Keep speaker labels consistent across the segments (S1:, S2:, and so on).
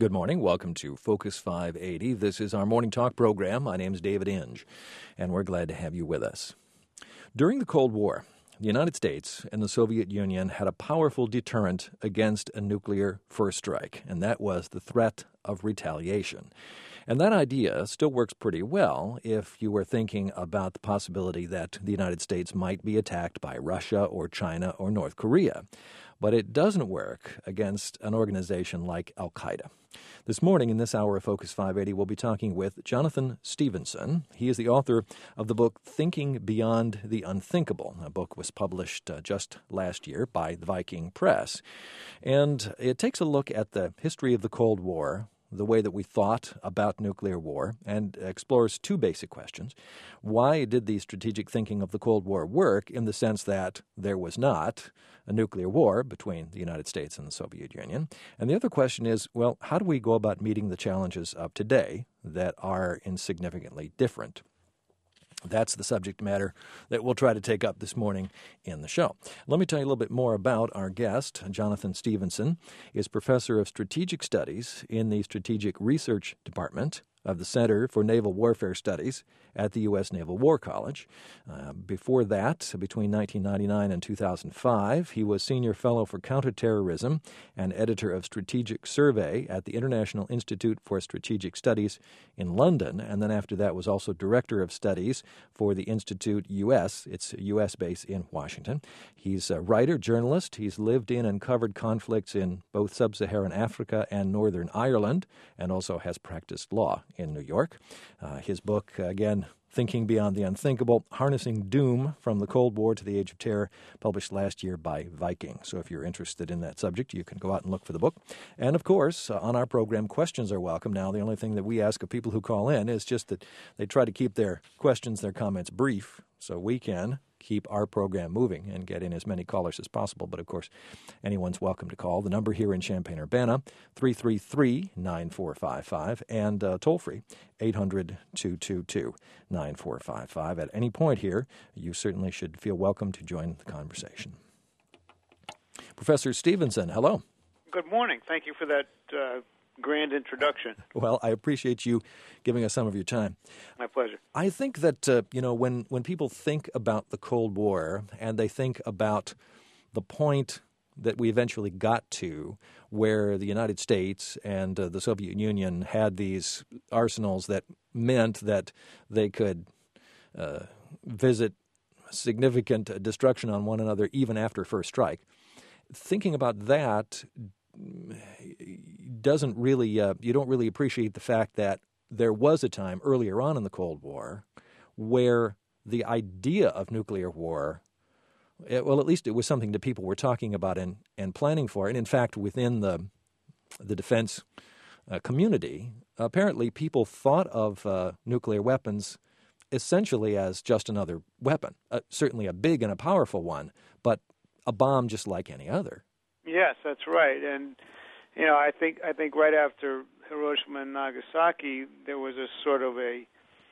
S1: Good morning. Welcome to Focus 580. This is our morning talk program. My name is David Inge, and we're glad to have you with us. During the Cold War, the United States and the Soviet Union had a powerful deterrent against a nuclear first strike, and that was the threat of retaliation. And that idea still works pretty well if you were thinking about the possibility that the United States might be attacked by Russia or China or North Korea. But it doesn't work against an organization like Al-Qaeda. This morning, in this hour of Focus 580, we'll be talking with Jonathan Stephenson. He is the author of the book Thinking Beyond the Unthinkable. A book was published just last year by the Viking Press. And it takes a look at the history of the Cold War, the way that we thought about nuclear war, and explores two basic questions. Why did the strategic thinking of the Cold War work in the sense that there was not a nuclear war between the United States and the Soviet Union? And the other question is, well, how do we go about meeting the challenges of today that are insignificantly different? That's the subject matter that we'll try to take up this morning in the show. Let me tell you a little bit more about our guest. Jonathan Stephenson is professor of strategic studies in the Strategic Research Department of the Center for Naval Warfare Studies at the U.S. Naval War College. Before that, between 1999 and 2005, he was Senior Fellow for Counterterrorism and Editor of Strategic Survey at the International Institute for Strategic Studies in London, and then after that was also Director of Studies for the Institute U.S. It's a U.S. base in Washington. He's a writer, journalist. He's lived in and covered conflicts in both sub-Saharan Africa and Northern Ireland, and also has practiced law in New York. His book, again, Thinking Beyond the Unthinkable, Harnessing Doom from the Cold War to the Age of Terror, published last year by Viking. So if you're interested in that subject, you can go out and look for the book. And of course, on our program, questions are welcome. Now, the only thing that we ask of people who call in is just that they try to keep their questions, their comments brief, so we can keep our program moving and get in as many callers as possible. But, of course, anyone's welcome to call. The number here in Champaign-Urbana, 333-9455, and toll-free, 800-222-9455. At any point here, you certainly should feel welcome to join the conversation. Professor Stephenson, hello.
S2: Good morning. Thank you for that grand introduction.
S1: Well, I appreciate you giving us some of your time.
S2: My pleasure.
S1: I think that, when people think about the Cold War and they think about the point that we eventually got to where the United States and the Soviet Union had these arsenals that meant that they could visit significant destruction on one another even after first strike, thinking about that doesn't really, you don't really appreciate the fact that there was a time earlier on in the Cold War where the idea of nuclear war, well, at least it was something that people were talking about and planning for. And in fact, within the defense community, apparently people thought of nuclear weapons essentially as just another weapon, certainly a big and a powerful one, but a bomb just like any other.
S2: Yes, that's right. And, I think right after Hiroshima and Nagasaki, there was a sort of a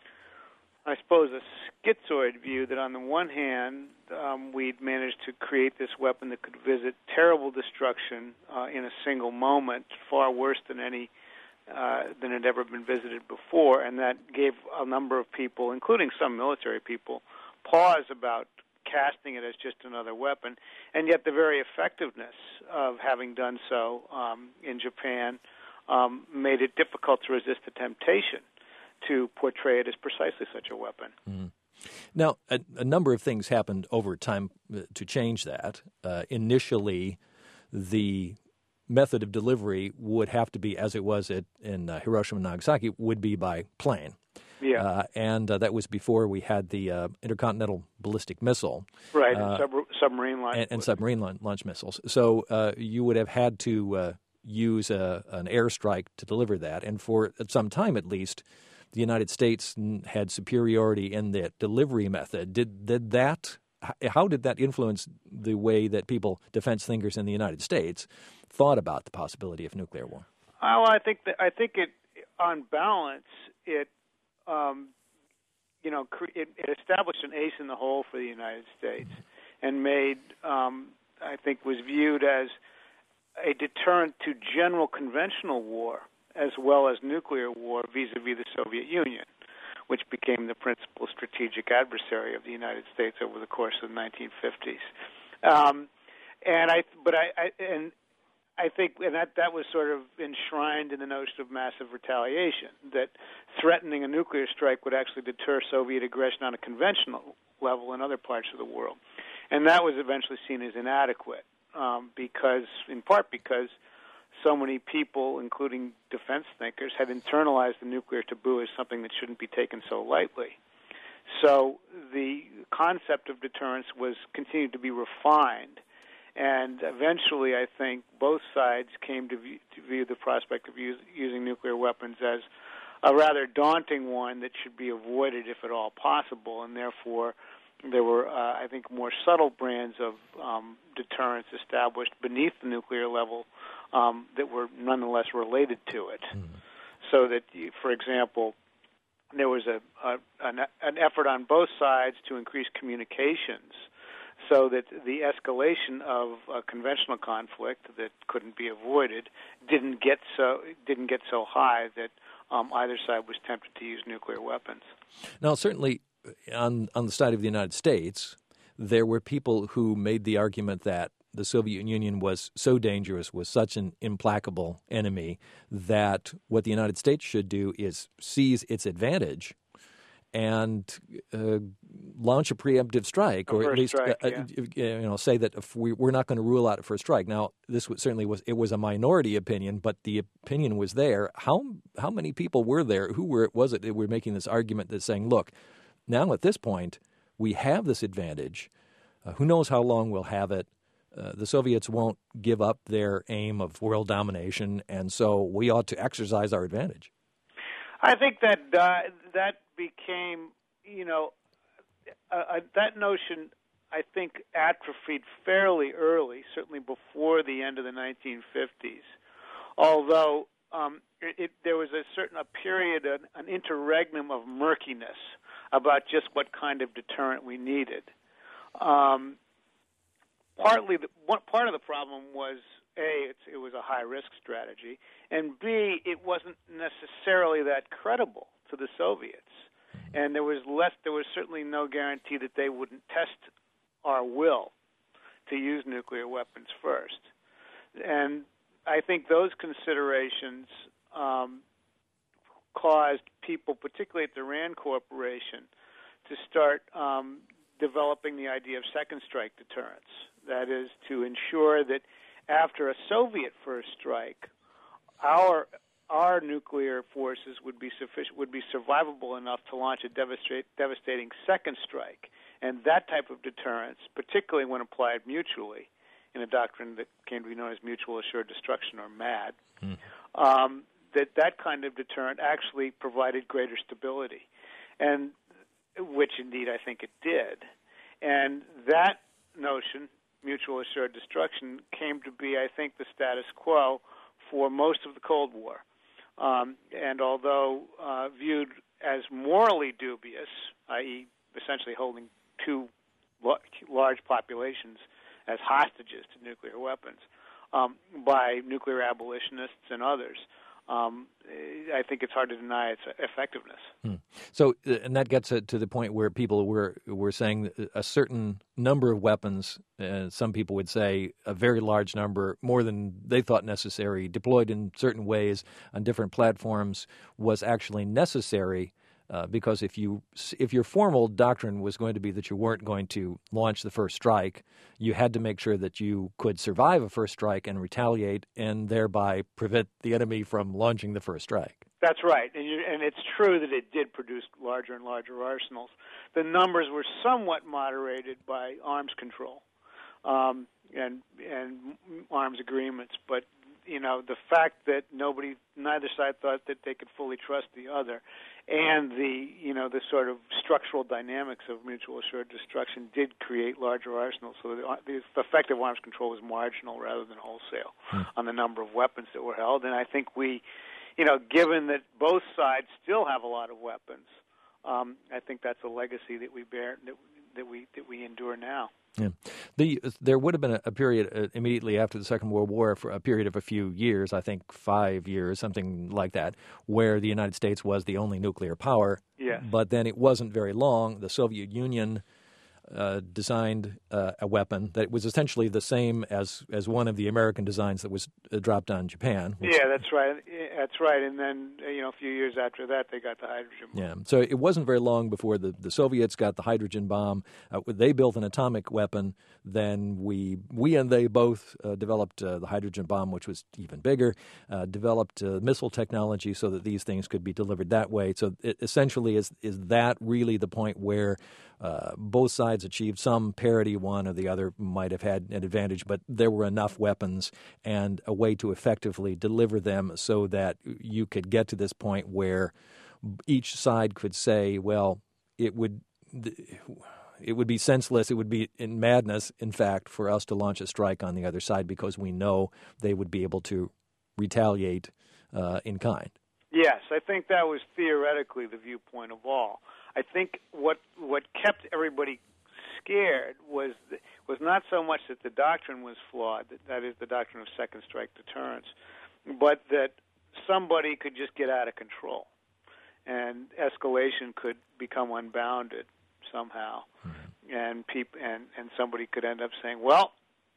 S2: schizoid view that on the one hand, we'd managed to create this weapon that could visit terrible destruction in a single moment, far worse than than had ever been visited before, and that gave a number of people, including some military people, pause about casting it as just another weapon, and yet the very effectiveness of having done so in Japan made it difficult to resist the temptation to portray it as precisely such a weapon.
S1: Mm-hmm. Now, a number of things happened over time to change that. Initially, the method of delivery would have to be, as it was in Hiroshima and Nagasaki, would be by plane.
S2: Yeah,
S1: and that was before we had the intercontinental ballistic missile,
S2: right? Submarine launch
S1: and submarine launch missiles. So you would have had to use an airstrike to deliver that, and for some time at least, the United States had superiority in that delivery method. How did that influence the way that people, defense thinkers in the United States, thought about the possibility of nuclear war?
S2: Well, I think it, on balance, it established an ace in the hole for the United States, and made, was viewed as a deterrent to general conventional war as well as nuclear war vis-a-vis the Soviet Union, which became the principal strategic adversary of the United States over the course of the 1950s. I think that was sort of enshrined in the notion of massive retaliation, that threatening a nuclear strike would actually deter Soviet aggression on a conventional level in other parts of the world. And that was eventually seen as inadequate, in part because so many people, including defense thinkers, had internalized the nuclear taboo as something that shouldn't be taken so lightly. So the concept of deterrence was continued to be refined, and eventually I think both sides came to view the prospect of using nuclear weapons as a rather daunting one that should be avoided if at all possible, and therefore there were, I think, more subtle brands of deterrence established beneath the nuclear level that were nonetheless related to it. Mm-hmm. So that, for example, there was an effort on both sides to increase communications so that the escalation of a conventional conflict that couldn't be avoided didn't get so high that either side was tempted to use nuclear weapons.
S1: Now, certainly, on the side of the United States, there were people who made the argument that the Soviet Union was so dangerous, was such an implacable enemy, that what the United States should do is seize its advantage and launch a preemptive strike, or at least say that if we're not going to rule out a first strike. Now, this was a minority opinion, but the opinion was there. How many people were there? Who was it that were making this argument that's saying, look, now at this point, we have this advantage. Who knows how long we'll have it? The Soviets won't give up their aim of world domination, and so we ought to exercise our advantage.
S2: I think that that became, that notion, I think, atrophied fairly early, certainly before the end of the 1950s. Although there was a period, an interregnum of murkiness about just what kind of deterrent we needed. Part of the problem was, A, it was a high-risk strategy, and B, it wasn't necessarily that credible to the Soviets. And there was certainly no guarantee that they wouldn't test our will to use nuclear weapons first. And I think those considerations caused people, particularly at the RAND Corporation, to start developing the idea of second strike deterrence. That is, to ensure that after a Soviet first strike, our nuclear forces would be survivable enough to launch a devastating second strike. And that type of deterrence, particularly when applied mutually, in a doctrine that came to be known as mutual assured destruction, or MAD, that kind of deterrent actually provided greater stability, and which indeed I think it did. And that notion, mutual assured destruction, came to be, I think, the status quo for most of the Cold War. And although viewed as morally dubious, i.e. essentially holding two large populations as hostages to nuclear weapons by nuclear abolitionists and others, I think it's hard to deny its effectiveness.
S1: So, and that gets to the point where people were saying a certain number of weapons, some people would say a very large number, more than they thought necessary, deployed in certain ways on different platforms, was actually necessary. Because if your formal doctrine was going to be that you weren't going to launch the first strike, you had to make sure that you could survive a first strike and retaliate, and thereby prevent the enemy from launching the first strike.
S2: That's right, and it's true that it did produce larger and larger arsenals. The numbers were somewhat moderated by arms control and arms agreements, but the fact that neither side thought that they could fully trust the other, and the sort of structural dynamics of mutual assured destruction did create larger arsenals. So the effective arms control was marginal rather than wholesale on the number of weapons that were held. And I think we, given that both sides still have a lot of weapons, I think that's a legacy that we bear, that we endure now.
S1: Yeah. There would have been a period immediately after the Second World War, for a period of a few years, I think 5 years, something like that, where the United States was the only nuclear power.
S2: Yes.
S1: But then it wasn't very long. The Soviet Union designed a weapon that was essentially the same as one of the American designs that was dropped on Japan.
S2: Yeah, that's right. That's right. And then, a few years after that, they got the hydrogen bomb.
S1: Yeah. So it wasn't very long before the Soviets got the hydrogen bomb. They built an atomic weapon. Then we and they both developed the hydrogen bomb, which was even bigger, developed missile technology so that these things could be delivered that way. So it essentially is that really the point where both sides achieved some parity. One or the other might have had an advantage, but there were enough weapons and a way to effectively deliver them so that you could get to this point where each side could say, well, it would be senseless, it would be in madness, in fact, for us to launch a strike on the other side because we know they would be able to retaliate in kind.
S2: Yes, I think that was theoretically the viewpoint of all. I think what kept everybody scared was not so much that the doctrine was flawed, that is the doctrine of second strike deterrence, but that somebody could just get out of control and escalation could become unbounded somehow, and somebody could end up saying, well,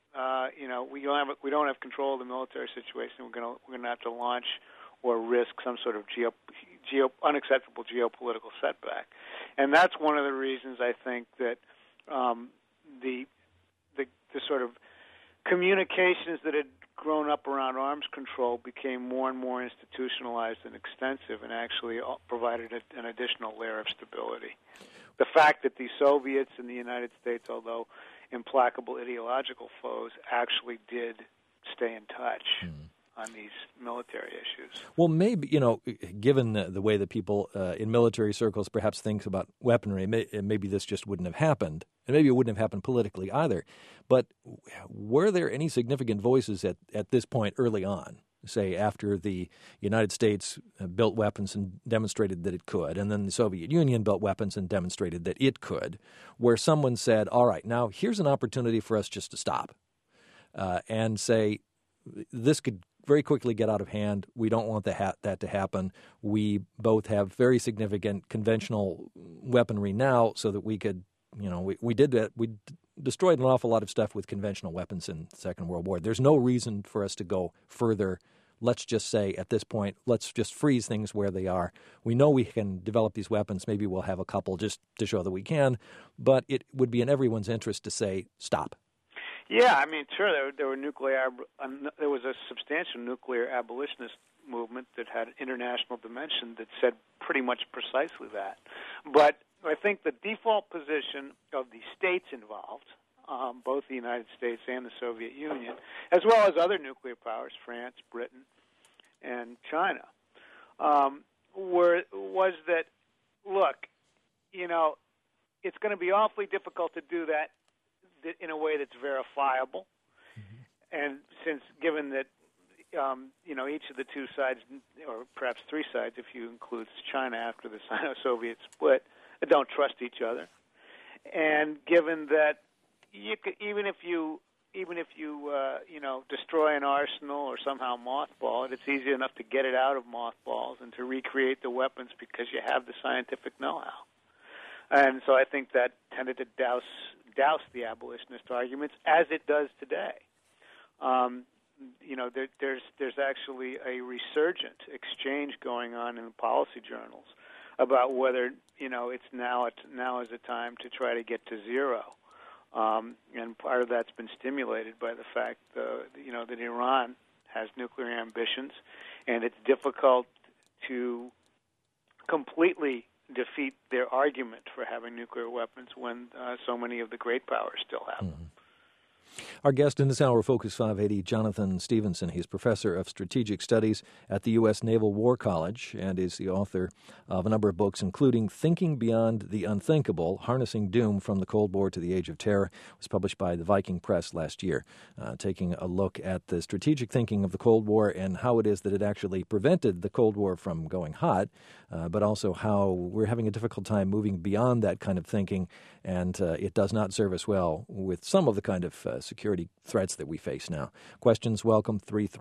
S2: we don't have control of the military situation. We're going to have to launch or risk some sort of unacceptable geopolitical setback. And that's one of the reasons I think that the sort of communications that had grown up around arms control became more and more institutionalized and extensive and actually provided an additional layer of stability. The fact that the Soviets and the United States, although implacable ideological foes, actually did stay in touch on these military issues.
S1: Well, maybe, given the way that people in military circles perhaps think about weaponry, maybe this just wouldn't have happened. And maybe it wouldn't have happened politically either. But were there any significant voices at this point early on, say after the United States built weapons and demonstrated that it could, and then the Soviet Union built weapons and demonstrated that it could, where someone said, all right, now here's an opportunity for us just to stop and say, this could very quickly get out of hand. We don't want that to happen. We both have very significant conventional weaponry now so that we could, we did that. We destroyed an awful lot of stuff with conventional weapons in the Second World War. There's no reason for us to go further. Let's just say at this point, let's just freeze things where they are. We know we can develop these weapons. Maybe we'll have a couple just to show that we can, but it would be in everyone's interest to say, stop.
S2: Yeah, I mean, sure, there was a substantial nuclear abolitionist movement that had an international dimension that said pretty much precisely that. But I think the default position of the states involved, both the United States and the Soviet Union, as well as other nuclear powers, France, Britain, and China, was that, look, it's going to be awfully difficult to do that in a way that's verifiable, and given that each of the two sides, or perhaps three sides, if you include China after the Sino-Soviet split, don't trust each other, and given that you could, even if you destroy an arsenal or somehow mothball it, it's easy enough to get it out of mothballs and to recreate the weapons because you have the scientific know-how. And so I think that tended to douse the abolitionist arguments, as it does today. There's actually a resurgent exchange going on in the policy journals about whether it's now is a time to try to get to zero, and part of that's been stimulated by the fact that Iran has nuclear ambitions, and it's difficult to completely defeat their argument for having nuclear weapons when so many of the great powers still have them.
S1: Our guest in this hour, Focus 580, Jonathan Stephenson. He's professor of strategic studies at the U.S. Naval War College and is the author of a number of books, including Thinking Beyond the Unthinkable, Harnessing Doom from the Cold War to the Age of Terror. It was published by the Viking Press last year, taking a look at the strategic thinking of the Cold War and how it is that it actually prevented the Cold War from going hot, but also how we're having a difficult time moving beyond that kind of thinking, and it does not serve us well with some of the kind of security threats that we face now. Questions welcome,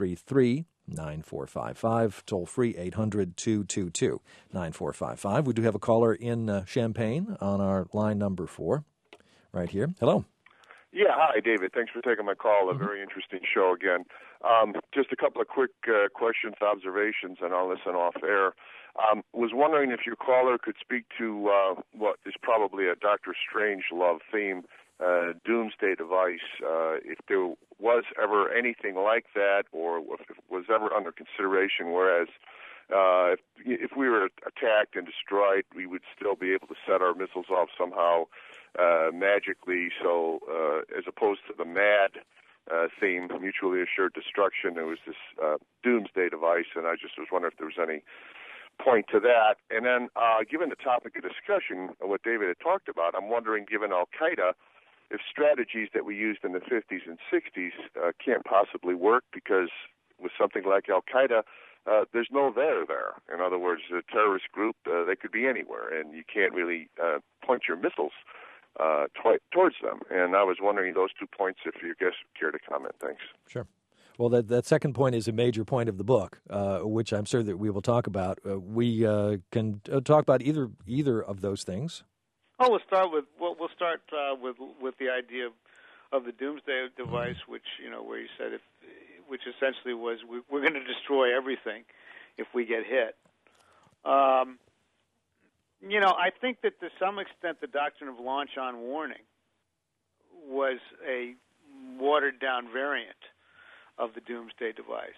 S1: 333-9455, toll free 800-222-9455. We do have a caller in Champaign on our line number 4 right here. Hello.
S3: Yeah, hi, David. Thanks for taking my call. A very interesting show again. Just a couple of quick questions, observations, and I'll listen off air. Was wondering if your caller could speak to what is probably a Dr. Strangelove theme, doomsday device, if there was ever anything like that, or if it was ever under consideration, whereas if we were attacked and destroyed, we would still be able to set our missiles off somehow magically, so as opposed to the MAD theme, mutually assured destruction, there was this doomsday device, and I just was wondering if there was any point to that. And then given the topic of discussion, what David had talked about, I'm wondering, given Al-Qaeda, if strategies that we used in the 50s and 60s can't possibly work, because with something like Al-Qaeda, there's no there. In other words, a terrorist group, they could be anywhere, and you can't really point your missiles towards them. And I was wondering those 2 points, if you guys care to comment. Thanks.
S1: Sure. Well, that second point is a major point of the book, which I'm sure that we will talk about. We can talk about either of those things.
S2: Oh, we'll start with the idea of the doomsday device, which where you said which essentially was we're going to destroy everything if we get hit. I think that to some extent the doctrine of launch on warning was a watered down variant of the doomsday device,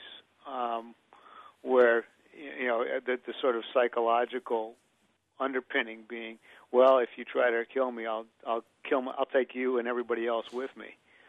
S2: where the sort of psychological underpinning being, well, if you try to kill me, I'll take you and everybody else with me.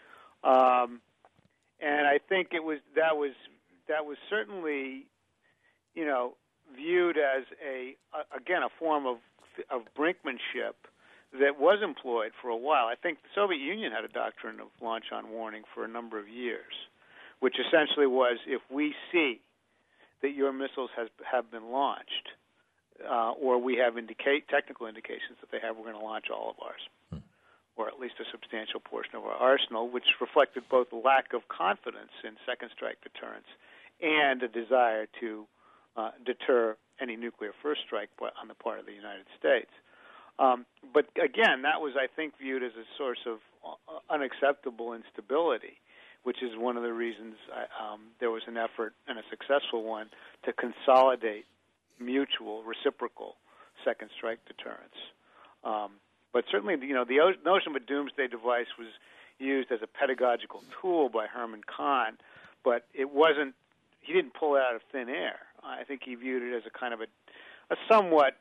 S2: And I think that was certainly, viewed as a form of brinkmanship that was employed for a while. I think the Soviet Union had a doctrine of launch on warning for a number of years, which essentially was, if we see that your missiles have been launched, or we have technical indications that they have, we're going to launch all of ours, or at least a substantial portion of our arsenal, which reflected both a lack of confidence in second strike deterrence and a desire to deter any nuclear first strike on the part of the United States. But again, that was, I think, viewed as a source of unacceptable instability, which is one of the reasons there was an effort, and a successful one, to consolidate mutual, reciprocal second strike deterrence. But certainly, the notion of a doomsday device was used as a pedagogical tool by Herman Kahn, but it wasn't. He didn't pull it out of thin air. I think he viewed it as a kind of a somewhat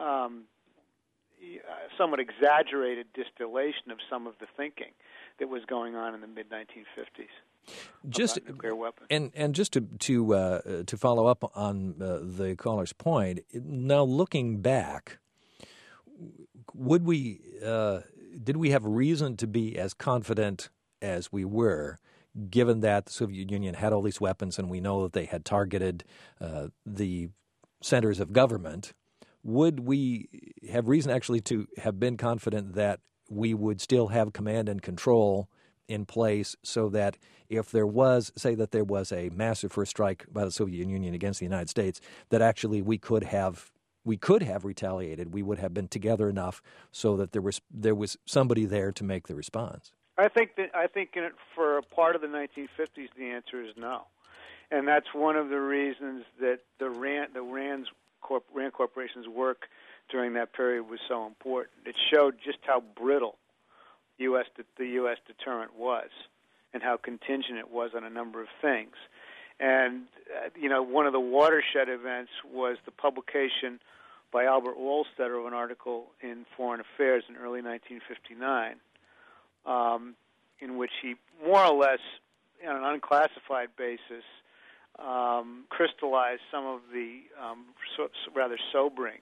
S2: exaggerated distillation of some of the thinking that was going on in the mid-1950s. Just nuclear weapons.
S1: And just to follow up on the caller's point, now looking back, did we have reason to be as confident as we were, given that the Soviet Union had all these weapons and we know that they had targeted the centers of government? Would we have reason actually to have been confident that we would still have command and control in place, so that if there was, say that there was a massive first strike by the Soviet Union against the United States, that actually we could have retaliated, we would have been together enough so that there was somebody there to make the response?
S2: I think for a part of the 1950s, the answer is no, and that's one of the reasons that the RAND Corporation's work during that period was so important. It showed just how brittle the U.S. deterrent was, and how contingent it was on a number of things. And one of the watershed events was the publication by Albert Wohlstetter of an article in Foreign Affairs in early 1959, in which he more or less, on an unclassified basis, crystallized some of the rather sobering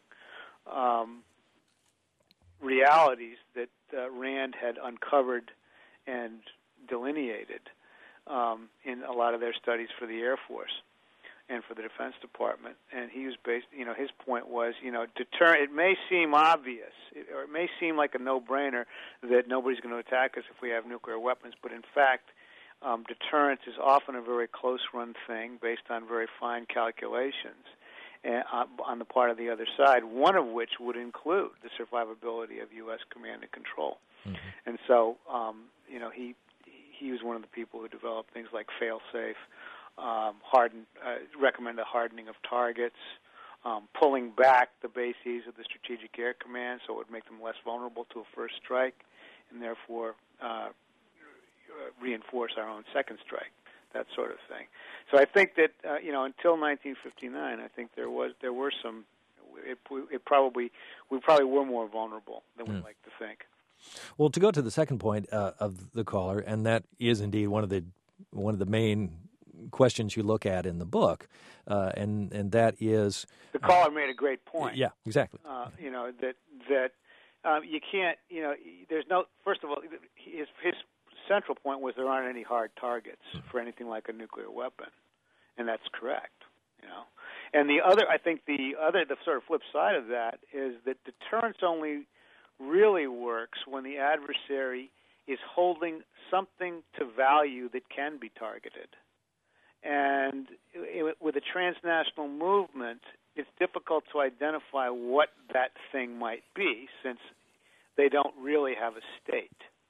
S2: realities that Rand had uncovered and delineated in a lot of their studies for the Air Force and for the Defense Department. And he was his point was, it may seem obvious, or it may seem like a no-brainer that nobody's going to attack us if we have nuclear weapons, but in fact, deterrence is often a very close-run thing based on very fine calculations on the part of the other side, one of which would include the survivability of U.S. command and control. Mm-hmm. And so, he was one of the people who developed things like fail-safe, recommend a hardening of targets, pulling back the bases of the Strategic Air Command so it would make them less vulnerable to a first strike, and therefore reinforce our own second strike, that sort of thing. So I think that until 1959, I think there were some. We probably were more vulnerable than we like to think.
S1: Well, to go to the second point of the caller, and that is indeed one of the main questions you look at in the book, and that is
S2: the caller made a great point.
S1: Yeah, exactly.
S2: That you can't. There's no. First of all, his central point was there aren't any hard targets for anything like a nuclear weapon, and that's correct. And the sort of flip side of that is that deterrence only really works when the adversary is holding something to value that can be targeted. And with a transnational movement, it's difficult to identify what that thing might be, since they don't really have a state.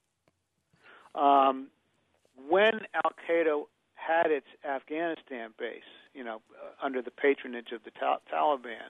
S2: When Al-Qaeda had its Afghanistan base, under the patronage of the Taliban,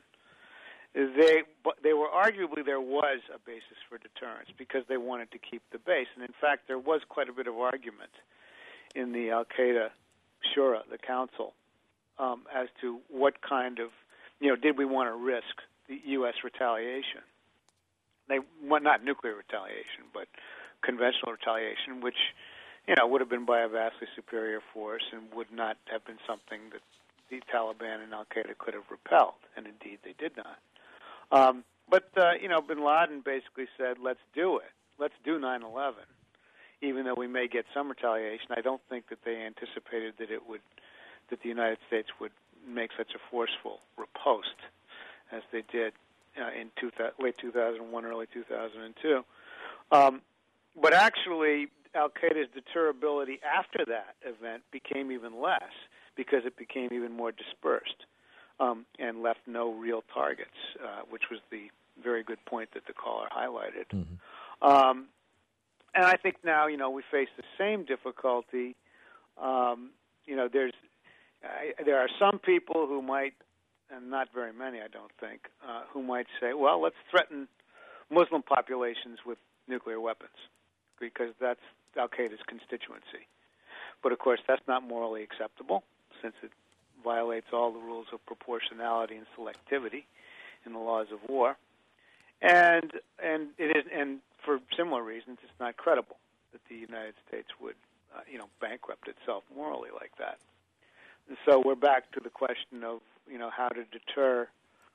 S2: there was a basis for deterrence because they wanted to keep the base. And in fact, there was quite a bit of argument in the Al-Qaeda Shura, the council, as to what kind of, did we want to risk the U.S. retaliation? Not nuclear retaliation, but conventional retaliation, which, would have been by a vastly superior force and would not have been something that the Taliban and Al-Qaeda could have repelled, and indeed they did not. But bin Laden basically said, let's do it. Let's do 9/11. Even though we may get some retaliation, I don't think that they anticipated that the United States would make such a forceful riposte as they did in late 2001, early 2002. But actually, Al-Qaeda's deterrability after that event became even less because it became even more dispersed and left no real targets, which was the very good point that the caller highlighted. Mm-hmm. And I think now, we face the same difficulty. There are some people who might, and not very many, I don't think, who might say, well, let's threaten Muslim populations with nuclear weapons because that's Al-Qaeda's constituency. But, of course, that's not morally acceptable since it violates all the rules of proportionality and selectivity in the laws of war. And it is, and for similar reasons, it's not credible that the United States would, bankrupt itself morally like that. And so we're back to the question of, how to deter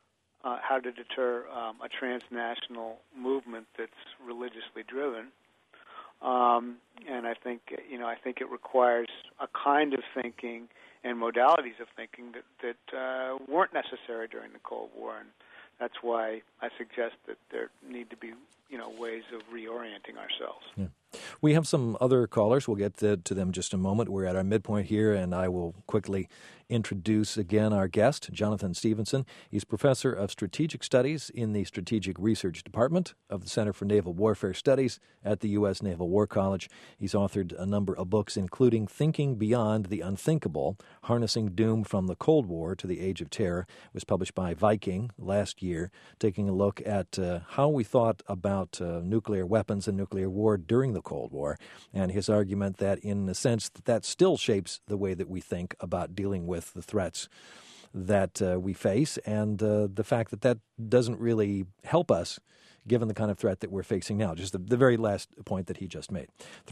S2: a transnational movement that's religiously driven. And I think it requires a kind of thinking and modalities of thinking that weren't necessary during the Cold War, and that's why I suggest that there need to be, ways of reorienting ourselves.
S1: Yeah. We have some other callers. We'll get to them just a moment. We're at our midpoint here, and I will quickly introduce again our guest, Jonathan Stephenson. He's professor of strategic studies in the Strategic Research Department of the Center for Naval Warfare Studies at the U.S. Naval War College. He's authored a number of books, including Thinking Beyond the Unthinkable, Harnessing Doom from the Cold War to the Age of Terror. It was published by Viking last year, taking a look at how we thought about nuclear weapons and nuclear war during the Cold War, and his argument that, in a sense, that still shapes the way that we think about dealing with the threats that we face, and the fact that doesn't really help us given the kind of threat that we're facing now. Just the very last point that he just made.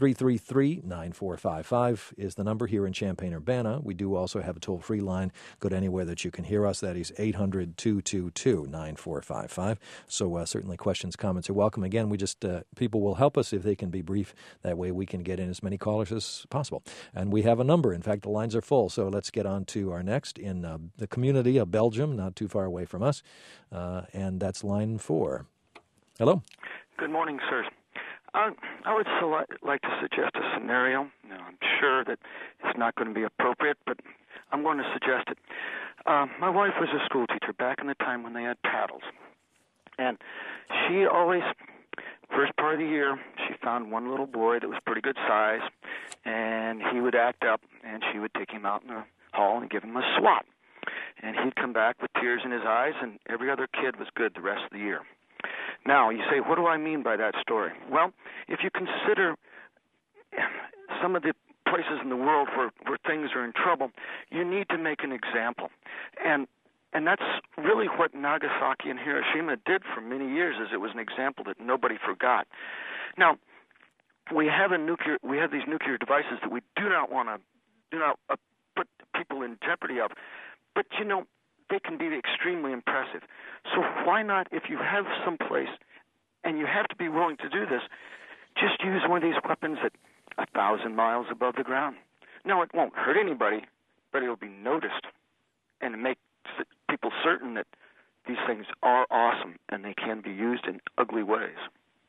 S1: 333-9455 is the number here in Champaign-Urbana. We do also have a toll-free line. Go to anywhere that you can hear us. That is 800-222-9455. So certainly questions, comments are welcome. Again, we just people will help us if they can be brief. That way we can get in as many callers as possible. And we have a number. In fact, the lines are full. So let's get on to our next in the community of Belgium, not too far away from us. And that's line 4. Hello.
S4: Good morning, sirs. I would like to suggest a scenario. Now, I'm sure that it's not going to be appropriate, but I'm going to suggest it. My wife was a school teacher back in the time when they had paddles. And she always, first part of the year, she found one little boy that was pretty good size, and he would act up, and she would take him out in the hall and give him a swat. And he'd come back with tears in his eyes, and every other kid was good the rest of the year. Now, you say, what do I mean by that story? Well, if you consider some of the places in the world where things are in trouble, you need to make an example. And that's really what Nagasaki and Hiroshima did for many years, is it was an example that nobody forgot. Now, we have these nuclear devices that we do not put people in jeopardy of, but they can be extremely impressive. So why not, if you have some place, and you have to be willing to do this, just use one of these weapons at 1,000 miles above the ground. Now, it won't hurt anybody, but it'll be noticed and make people certain that these things are awesome and they can be used in ugly ways.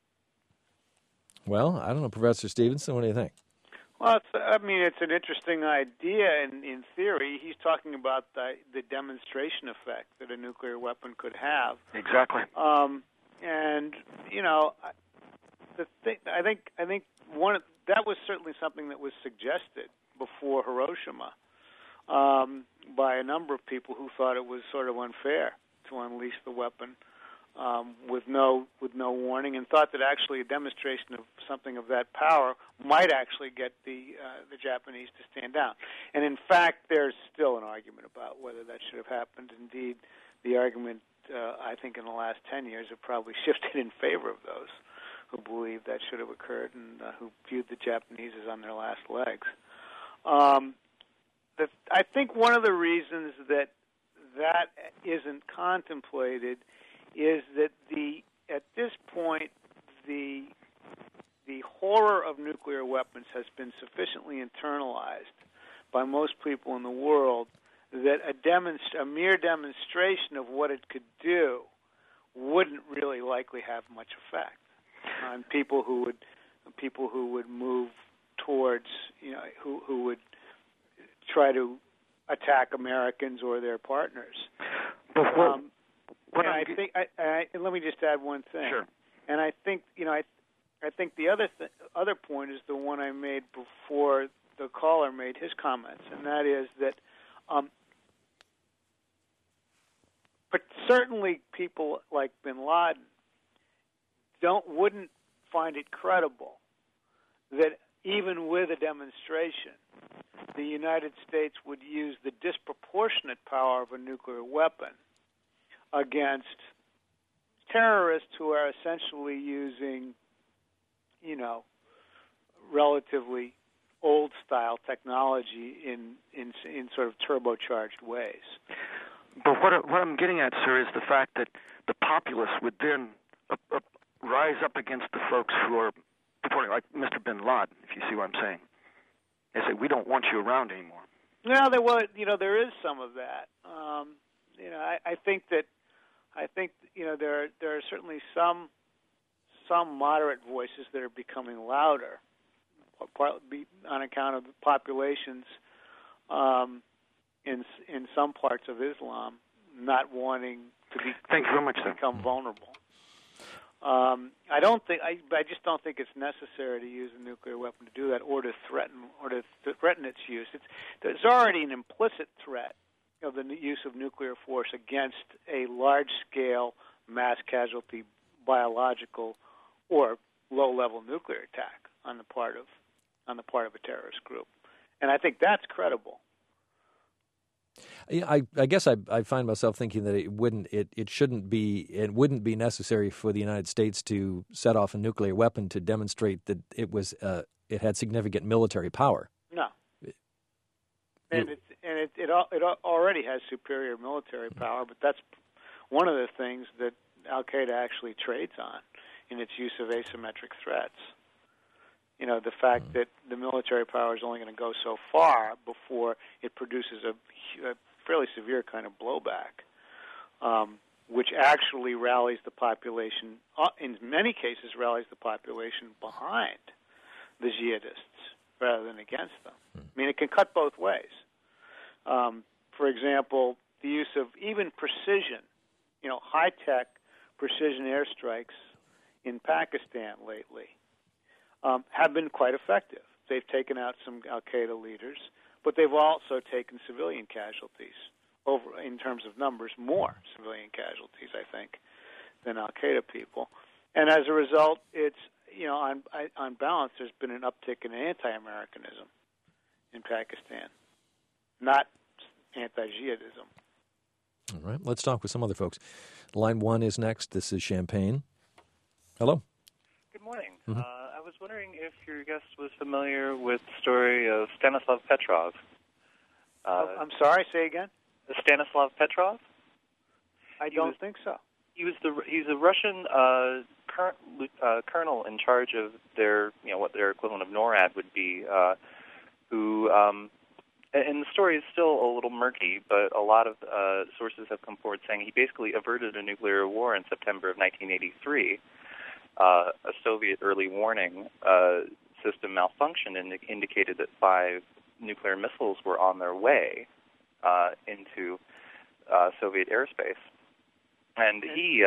S1: Well, I don't know, Professor Stevenson, what do you think?
S2: Well, it's an interesting idea in theory. He's talking about the demonstration effect that a nuclear weapon could have.
S4: Exactly.
S2: I think that was certainly something that was suggested before Hiroshima by a number of people who thought it was sort of unfair to unleash the weapon with no warning, and thought that actually a demonstration of something of that power might actually get the Japanese to stand down. And in fact, there's still an argument about whether that should have happened. Indeed, the argument, I think, in the last 10 years have probably shifted in favor of those who believe that should have occurred and who viewed the Japanese as on their last legs. I think one of the reasons that isn't contemplated is that at this point the horror of nuclear weapons has been sufficiently internalized by most people in the world that a mere demonstration of what it could do wouldn't really likely have much effect on people who would move towards, who would try to attack Americans or their partners.
S4: But
S2: let me just add one thing.
S4: Sure.
S2: And I think I think the other point is the one I made before the caller made his comments, and that is that but certainly people like bin Laden wouldn't find it credible that even with a demonstration, the United States would use the disproportionate power of a nuclear weapon against terrorists who are essentially using, relatively old-style technology in sort of turbocharged ways.
S4: But what I'm getting at, sir, is the fact that the populace would then rise up against the folks who are supporting, like Mr. bin Laden, if you see what I'm saying. They say, we don't want you around anymore.
S2: Well, there is some of that. I think there are certainly some moderate voices that are becoming louder, partly on account of the populations in some parts of Islam not wanting to become vulnerable. I just don't think it's necessary to use a nuclear weapon to do that, or to threaten its use. There's already an implicit threat of the use of nuclear force against a large-scale, mass casualty, biological, or low-level nuclear attack on the part of a terrorist group, and I think that's credible.
S1: Yeah, I guess I find myself thinking that it wouldn't be necessary for the United States to set off a nuclear weapon to demonstrate that it had significant military power.
S2: No, it already has superior military power, but that's one of the things that Al Qaeda actually trades on in its use of asymmetric threats. You know, the fact that the military power is only going to go so far before it produces a fairly severe kind of blowback, which actually rallies the population, in many cases rallies the population behind the jihadists rather than against them. I mean, it can cut both ways. For example, the use of even precision, high-tech precision airstrikes in Pakistan lately have been quite effective. They've taken out some al-Qaeda leaders, but they've also taken civilian casualties, over in terms of numbers, more civilian casualties, I think, than al-Qaeda people. And as a result, it's, on balance, there's been an uptick in anti-Americanism in Pakistan, not anti-jihadism.
S1: All right, let's talk with some other folks. Line 1 is next. This is Champaign. Hello.
S5: Good morning.
S1: Mm-hmm.
S5: I was wondering if your guest was familiar with the story of Stanislav Petrov.
S2: I'm sorry, say again?
S5: Stanislav Petrov?
S2: I don't think so.
S5: He's a Russian colonel in charge of their, what their equivalent of NORAD would be, who, and the story is still a little murky, but a lot of sources have come forward saying he basically averted a nuclear war in September of 1983. A Soviet early warning system malfunctioned and indicated that 5 nuclear missiles were on their way into Soviet airspace. And he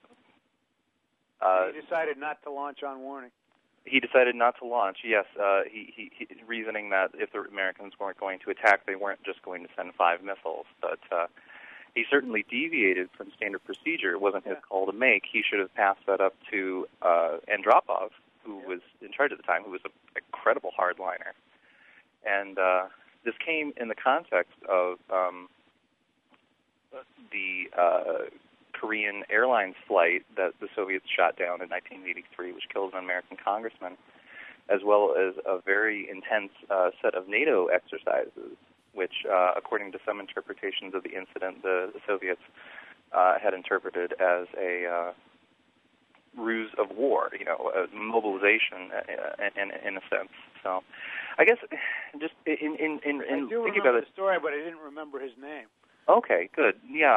S2: decided not to launch on warning.
S5: He decided not to launch, yes, he reasoning that if the Americans weren't going to attack, they weren't just going to send 5 missiles. But he certainly deviated from standard procedure. It wasn't his call to make. He should have passed that up to Andropov, who was in charge at the time, who was an incredible hardliner. And this came in the context of the Korean Airlines flight that the Soviets shot down in 1983, which killed an American congressman, as well as a very intense set of NATO exercises, which, according to some interpretations of the incident, the Soviets had interpreted as a ruse of war, a mobilization in a sense. So, I guess just in thinking about
S2: the story, but I didn't remember his name.
S5: Okay, good. Yeah,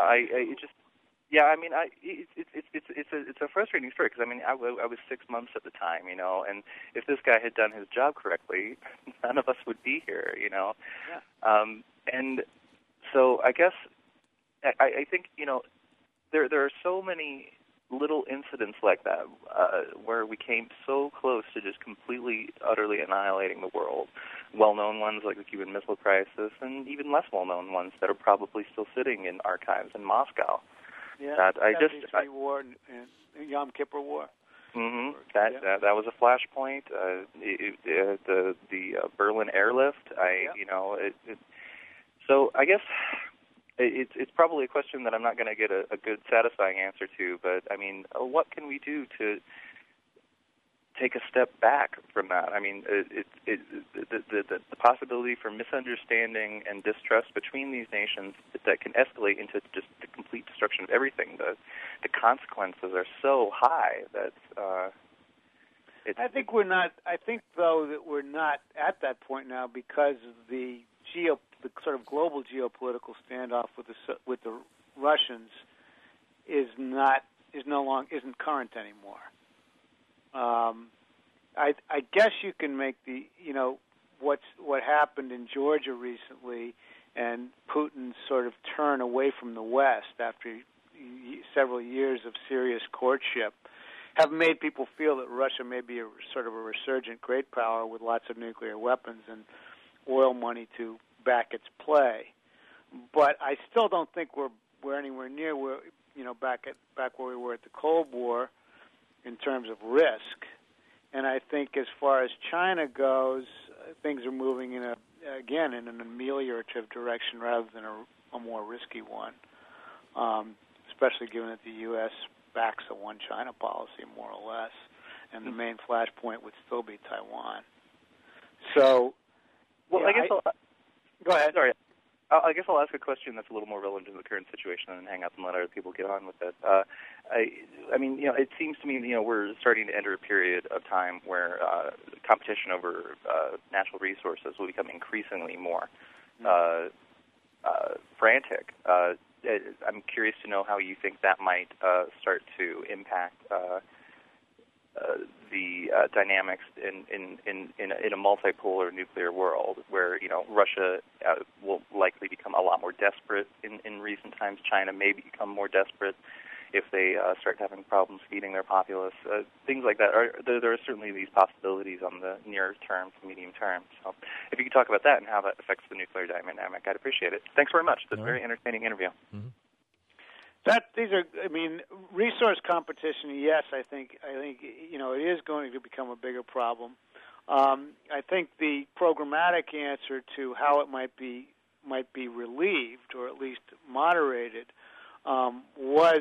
S5: it's a frustrating story because I was 6 months at the time, and if this guy had done his job correctly, none of us would be here, Yeah. And so I guess I think there are so many little incidents like that where we came so close to just completely, utterly annihilating the world. Well-known ones like the Cuban Missile Crisis, and even less well-known ones that are probably still sitting in archives in Moscow.
S2: Yeah, the War and Yom Kippur War.
S5: Mm-hmm. That was a flashpoint. The Berlin airlift. So I guess it's probably a question that I'm not going to get a good, satisfying answer to. But I mean, what can we do to take a step back from that? I mean, the possibility for misunderstanding and distrust between these nations that can escalate into just the complete destruction of everything. The consequences are so high that
S2: I think we're not. I think though that we're not at that point now because the sort of global geopolitical standoff with the Russians isn't current anymore. I guess you can make what happened in Georgia recently and Putin's sort of turn away from the West after several years of serious courtship have made people feel that Russia may be a sort of a resurgent great power with lots of nuclear weapons and oil money to back its play. But I still don't think we're anywhere near where back where we were at the Cold War in terms of risk. And I think as far as China goes, things are moving in an ameliorative direction rather than a more risky one, especially given that the U.S. backs a one-China policy more or less, and the main flashpoint would still be Taiwan. So,
S5: well,
S2: yeah,
S5: I guess
S2: go ahead.
S5: Sorry. I guess I'll ask a question that's a little more relevant to the current situation and hang up and let other people get on with it. I mean, it seems to me, we're starting to enter a period of time where competition over natural resources will become increasingly more frantic. I'm curious to know how you think that might start to impact the dynamics in a multipolar nuclear world, where Russia will likely become a lot more desperate in recent times. China may become more desperate if they start having problems feeding their populace. Things like that. There are certainly these possibilities on the near term to medium term. So if you could talk about that and how that affects the nuclear dynamic, I'd appreciate it. Thanks very much. That's a very entertaining interview.
S2: Mm-hmm. Resource competition. Yes, I think it is going to become a bigger problem. I think the programmatic answer to how it might be relieved or at least moderated was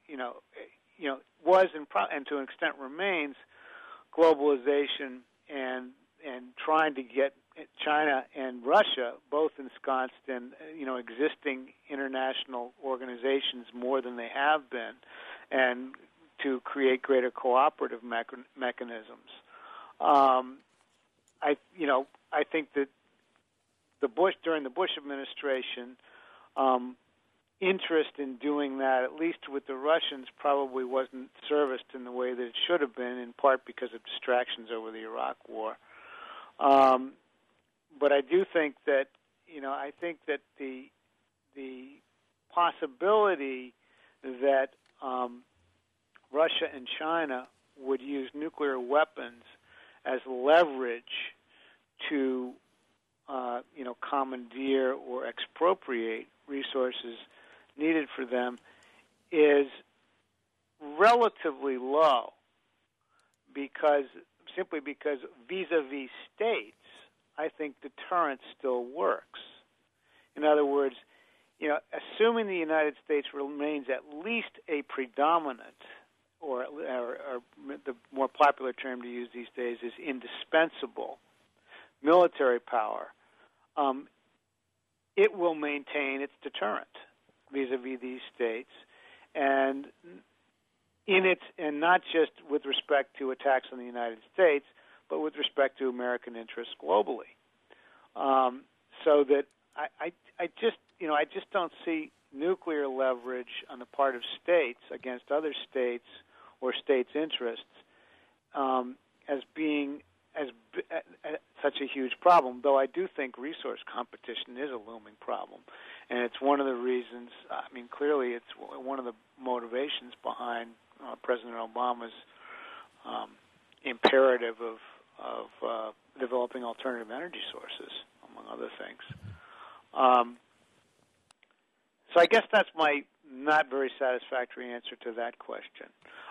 S2: and to an extent remains globalization and trying to get China and Russia both ensconced in existing international organizations more than they have been, and to create greater cooperative mechanisms. I think that during the Bush administration, interest in doing that, at least with the Russians, probably wasn't serviced in the way that it should have been, in part because of distractions over the Iraq War. But I do think that the possibility that Russia and China would use nuclear weapons as leverage to commandeer or expropriate resources needed for them is relatively low, simply because vis-a-vis states, I think deterrence still works. In other words, assuming the United States remains at least a predominant, or the more popular term to use these days is indispensable, military power, it will maintain its deterrent vis-a-vis these states, and not just with respect to attacks on the United States, but with respect to American interests globally. So that I just don't see nuclear leverage on the part of states against other states or states' interests as being such a huge problem, though I do think resource competition is a looming problem. And it's one of the reasons, clearly it's one of the motivations behind President Obama's imperative of developing alternative energy sources, among other things. So I guess that's my not very satisfactory answer to that question.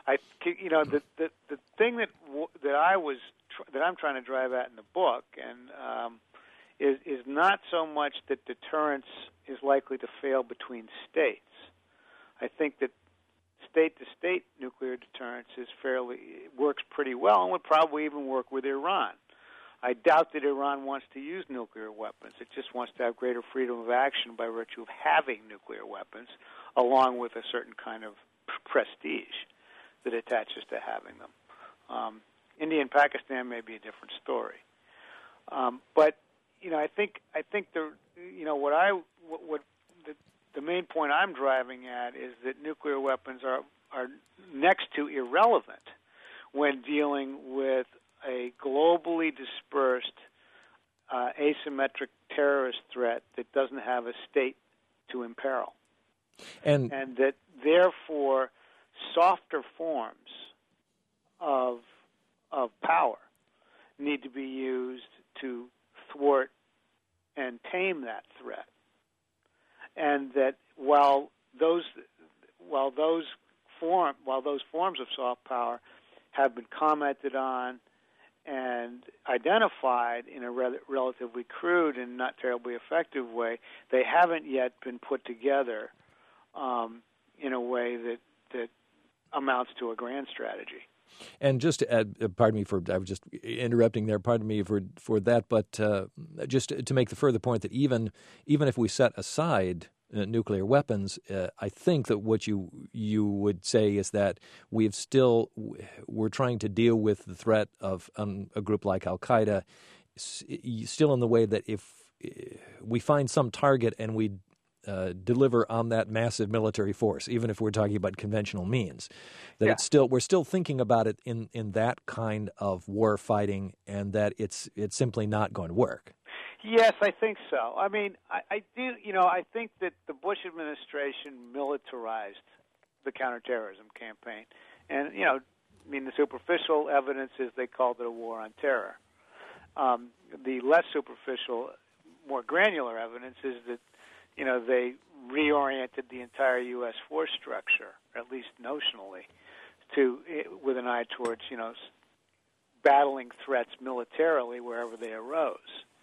S2: The thing that I'm trying to drive at in the book, and is not so much that deterrence is likely to fail between states. I think that state-to-state nuclear deterrence works pretty well, and would probably even work with Iran. I doubt that Iran wants to use nuclear weapons. It just wants to have greater freedom of action by virtue of having nuclear weapons, along with a certain kind of prestige that attaches to having them. India and Pakistan may be a different story, but I think the main point I'm driving at is that nuclear weapons are next to irrelevant when dealing with a globally dispersed, asymmetric terrorist threat that doesn't have a state to imperil, and that therefore softer forms of power need to be used to thwart and tame that threat, and that while those forms of soft power have been commented on and identified in a relatively crude and not terribly effective way, they haven't yet been put together in a way that amounts to a grand strategy.
S1: And just to add, pardon me for I was just interrupting there. Pardon me for that, but just to make the further point that even if we set aside nuclear weapons, I think that what you would say is that we're trying to deal with the threat of a group like Al Qaeda, still in the way that if we find some target and we deliver on that massive military force, even if we're talking about conventional means, that we're still thinking about it in that kind of war fighting, and that it's simply not going to work.
S2: Yes, I think so. I mean, I do. I think that the Bush administration militarized the counterterrorism campaign, and the superficial evidence is they called it a war on terror. The less superficial, more granular evidence is that they reoriented the entire U.S. force structure, at least notionally, with an eye towards battling threats militarily wherever they arose.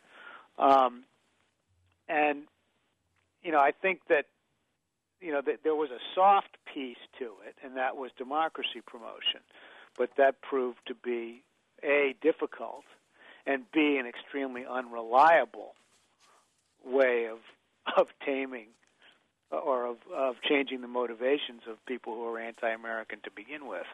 S2: I think that that there was a soft piece to it, and that was democracy promotion, but that proved to be A, difficult, and B, an extremely unreliable way of taming or of changing the motivations of people who are anti-American to begin with.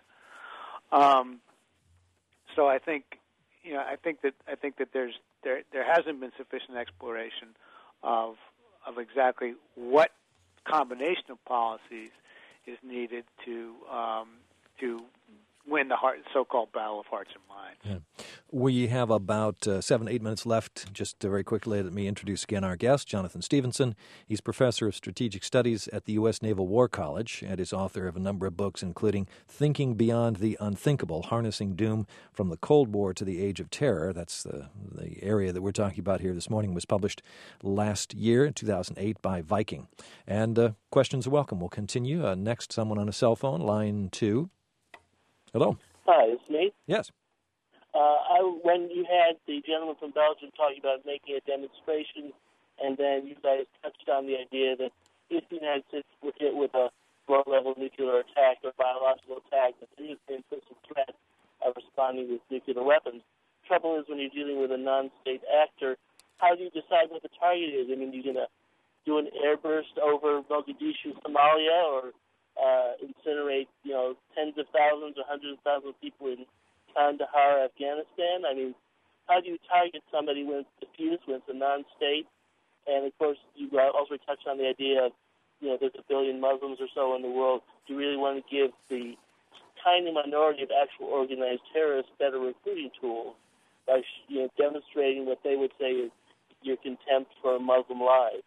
S2: So I think that there hasn't been sufficient exploration of exactly what combination of policies is needed to win the so-called battle of hearts and minds.
S1: Yeah. We have about 7-8 minutes left. Just very quickly, let me introduce again our guest, Jonathan Stephenson. He's professor of strategic studies at the U.S. Naval War College and is author of a number of books, including Thinking Beyond the Unthinkable, Harnessing Doom from the Cold War to the Age of Terror. That's the area that we're talking about here this morning. Was published last year, in 2008, by Viking. And questions are welcome. We'll continue. Next, someone on a cell phone, line 2. Hello.
S6: Hi, it's me.
S1: Yes.
S6: When you had the gentleman from Belgium talking about making a demonstration, and then you guys touched on the idea that if the United States were hit with a low-level nuclear attack or biological attack, that there is the implicit threat of responding with nuclear weapons. Trouble is, when you're dealing with a non-state actor, how do you decide what the target is? I mean, you're going to do an airburst over Mogadishu, Somalia, or incinerate, tens of thousands or hundreds of thousands of people in Kandahar, Afghanistan? I mean, how do you target somebody when it's diffuse, when it's a non-state? And, of course, you also touched on the idea of, there's 1 billion Muslims or so in the world. Do you really want to give the tiny minority of actual organized terrorists better recruiting tools by, demonstrating what they would say is your contempt for Muslim lives?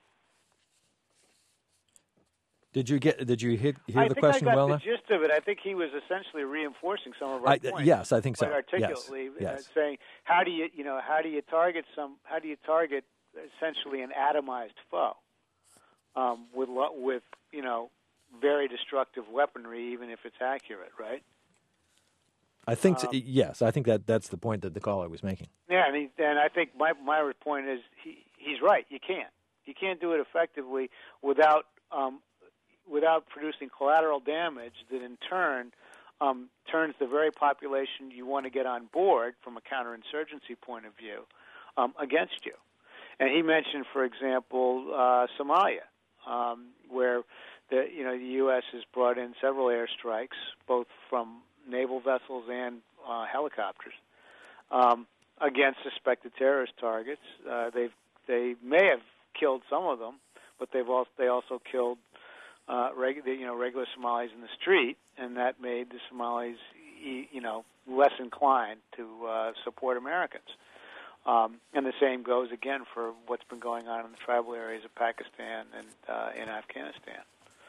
S1: Did you hear the question well?
S2: I think I got
S1: enough?
S2: the gist of it. I think he was essentially reinforcing some of our points.
S1: Yes, I think so.
S2: Quite articulately,
S1: yes.
S2: Saying how do you target essentially an atomized foe with very destructive weaponry, even if it's accurate, right?
S1: I think yes. I think that's the point that the caller was making.
S2: Yeah, and I think my point is he's right. You can't do it effectively without producing collateral damage that in turn turns the very population you want to get on board from a counterinsurgency point of view against you. And he mentioned, for example, Somalia, where the U.S. has brought in several airstrikes, both from naval vessels and helicopters, against suspected terrorist targets. They may have killed some of them, but they also killed regular Somalis in the street, and that made the Somalis, less inclined to support Americans. And the same goes again for what's been going on in the tribal areas of Pakistan and in Afghanistan.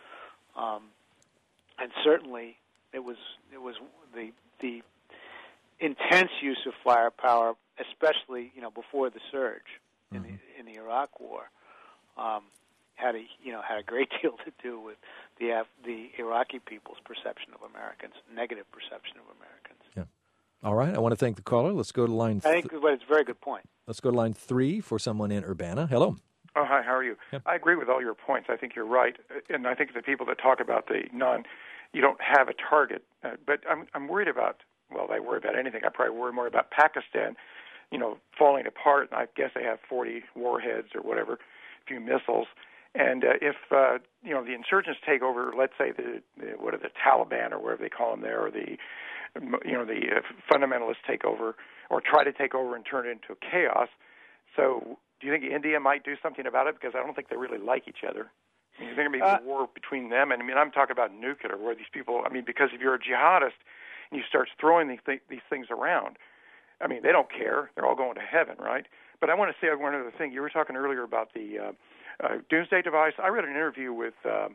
S2: And certainly, it was the intense use of firepower, especially before the surge in the Iraq War. Had a great deal to do with the Iraqi people's perception of Americans, negative perception of Americans.
S1: Yeah. All right. I want to thank the caller. Let's go to line.
S2: I think but it's a very good point.
S1: Let's go to line 3 for someone in Urbana. Hello.
S7: Oh, hi. How are you?
S1: Yep.
S7: I agree with all your points. I think you're right, and I think the people that talk about you don't have a target. But I'm worried about. Well, I worry about anything. I probably worry more about Pakistan, falling apart. And I guess they have 40 warheads or whatever, a few missiles. And if the insurgents take over, let's say the Taliban or whatever they call them there, or the fundamentalists take over or try to take over and turn it into chaos. So do you think India might do something about it? Because I don't think they really like each other. I mean, there's going to be a war between them. And I'm talking about nuclear, where these people, because if you're a jihadist and you start throwing these things around, they don't care. They're all going to heaven, right? But I want to say one other thing. You were talking earlier about the Doomsday device. I read an interview with the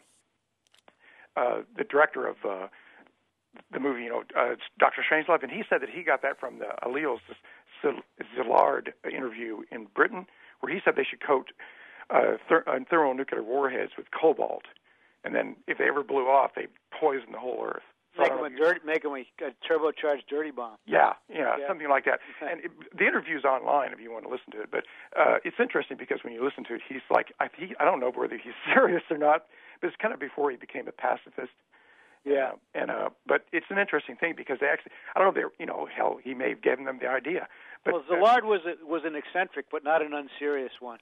S7: director of the movie, Dr. Strangelove, and he said that he got that from the Alil Szilard interview in Britain, where he said they should coat thermonuclear warheads with cobalt, and then if they ever blew off, they'd poison the whole Earth.
S2: Make them a turbocharged dirty bomb.
S7: Yeah, something like that. And the interview's online if you want to listen to it. But it's interesting because when you listen to it, he's like, I don't know whether he's serious or not, but it's kind of before he became a pacifist.
S2: Yeah.
S7: But it's an interesting thing because they actually, I don't know, hell, he may have given them the idea. But,
S2: well, Szilard was an eccentric, but not an unserious one.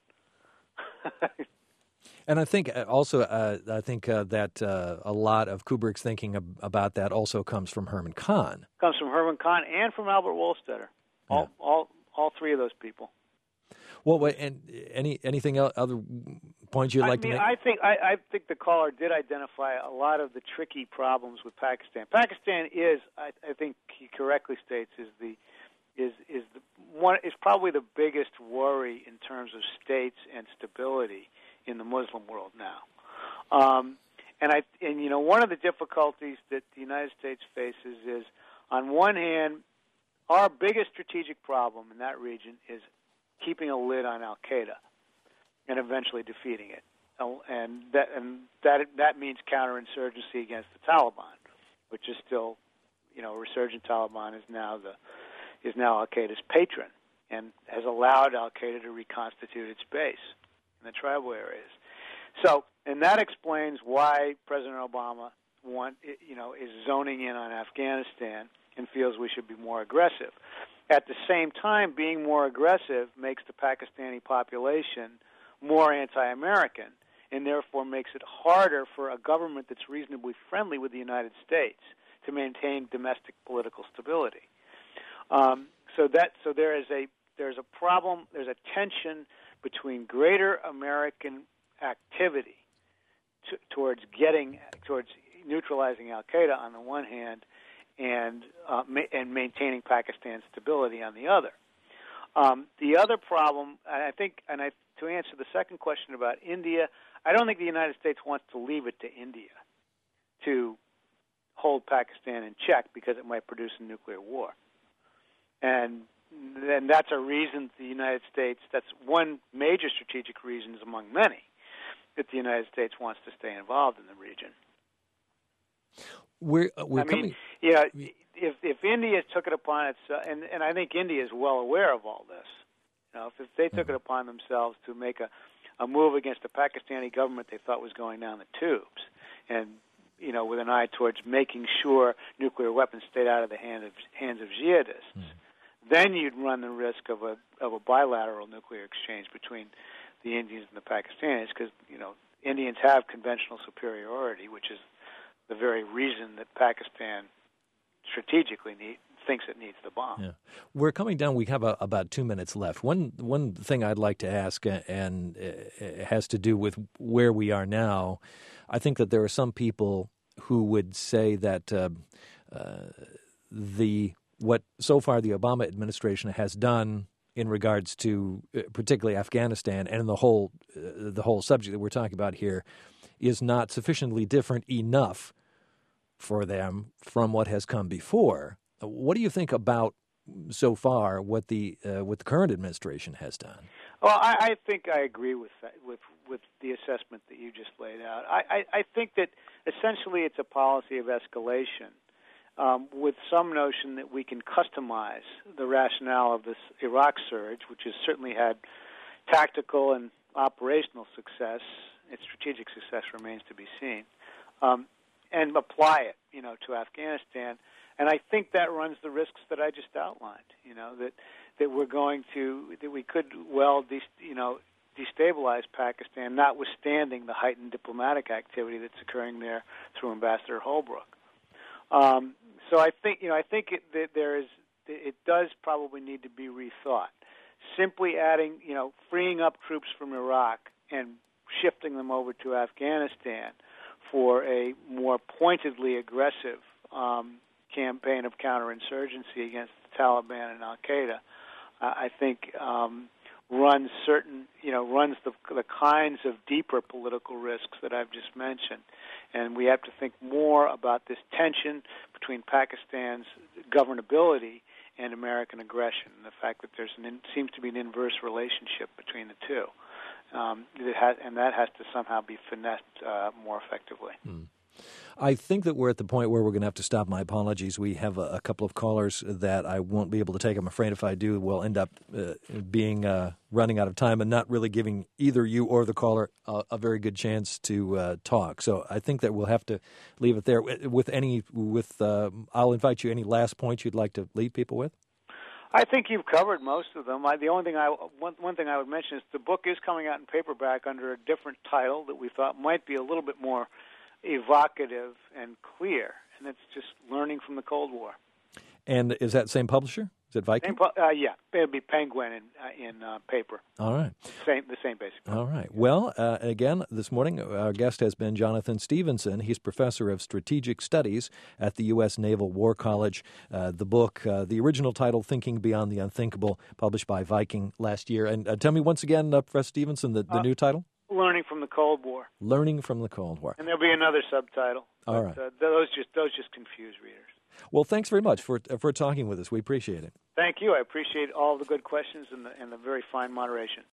S1: And I think also, that a lot of Kubrick's thinking about that also comes from Herman Kahn.
S2: Comes from Herman Kahn and from Albert Wohlstetter. All three of those people.
S1: Well, and anything else, other points you'd like to make?
S2: I think the caller did identify a lot of the tricky problems with Pakistan. Pakistan is, I think he correctly states, is probably the biggest worry in terms of states and stability in the Muslim world now. One of the difficulties that the United States faces is, on one hand, our biggest strategic problem in that region is keeping a lid on Al-Qaeda and eventually defeating it. And that means counterinsurgency against the Taliban, which is still, a resurgent Taliban is now Al-Qaeda's patron and has allowed Al-Qaeda to reconstitute its base in the tribal areas. So, and that explains why President Obama is zoning in on Afghanistan and feels we should be more aggressive. At the same time, being more aggressive makes the Pakistani population more anti-American and therefore makes it harder for a government that's reasonably friendly with the United States to maintain domestic political stability. So there's a problem, there's a tension between greater American activity towards neutralizing Al-Qaeda on the one hand, and maintaining Pakistan's stability on the other. The other problem, to answer the second question about India, I don't think the United States wants to leave it to India to hold Pakistan in check because it might produce a nuclear war. And then that's a reason the United States, that's one major strategic reason among many, that the United States wants to stay involved in the region. If India took it upon itself, and I think India is well aware of all this, if they took it upon themselves to make a move against the Pakistani government they thought was going down the tubes, and with an eye towards making sure nuclear weapons stayed out of the hands of jihadists, then you'd run the risk of a bilateral nuclear exchange between the Indians and the Pakistanis, because Indians have conventional superiority, which is the very reason that Pakistan strategically thinks it needs the bomb.
S1: Yeah. We're coming down. We have about 2 minutes left. One thing I'd like to ask, and it has to do with where we are now. I think that there are some people who would say that what so far the Obama administration has done in regards to particularly Afghanistan and the whole subject that we're talking about here is not sufficiently different enough for them from what has come before. What do you think about so far what the current administration has done?
S2: Well, I think I agree with that, with the assessment that you just laid out. I think that essentially it's a policy of escalation with some notion that we can customize the rationale of this Iraq surge, which has certainly had tactical and operational success. Its strategic success remains to be seen, and apply it, to Afghanistan. And I think that runs the risks that I just outlined. That we could well destabilize Pakistan, notwithstanding the heightened diplomatic activity that's occurring there through Ambassador Holbrooke. So I think it does probably need to be rethought. Simply adding, freeing up troops from Iraq and shifting them over to Afghanistan for a more pointedly aggressive campaign of counterinsurgency against the Taliban and Al-Qaeda, I think runs the kinds of deeper political risks that I've just mentioned. And we have to think more about this tension between Pakistan's governability and American aggression, and the fact that seems to be an inverse relationship between the two. And that has to somehow be finessed more effectively.
S1: I think that we're at the point where we're going to have to stop. My apologies. We have a couple of callers that I won't be able to take. I'm afraid if I do, we'll end up running out of time and not really giving either you or the caller a very good chance to talk. So I think that we'll have to leave it there. I'll invite you. Any last points you'd like to leave people with?
S2: I think you've covered most of them. The only thing one thing I would mention is the book is coming out in paperback under a different title that we thought might be a little bit more evocative and clear, and it's just Learning from the Cold War.
S1: And is that same publisher? Is it Viking?
S2: Yeah, it'll be Penguin in paper.
S1: All right.
S2: The same basic.
S1: All right. Well, again, this morning our guest has been Jonathan Stevenson. He's professor of strategic studies at the U.S. Naval War College. The book, the original title, Thinking Beyond the Unthinkable, published by Viking last year. And tell me once again, Professor Stevenson, the new title?
S2: Learning from the Cold War.
S1: Learning from the Cold War.
S2: And there'll be another subtitle.
S1: All right.
S2: Those just confuse readers.
S1: Well, thanks very much for talking with us. We appreciate it.
S2: Thank you. I appreciate all the good questions and the very fine moderation.